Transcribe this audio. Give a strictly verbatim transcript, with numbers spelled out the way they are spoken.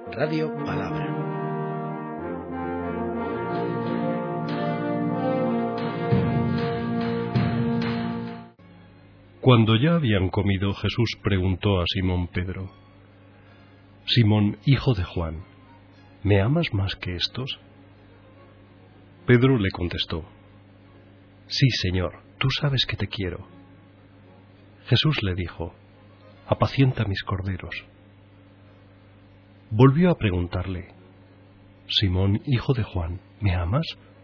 Radio Palabra. Cuando ya habían comido, Jesús preguntó a Simón Pedro: Simón, hijo de Juan, ¿me amas más que estos? Pedro le contestó: Sí, Señor, tú sabes que te quiero. Jesús le dijo: Apacienta mis corderos. Volvió a preguntarle: Simón, hijo de Juan, ¿me amas?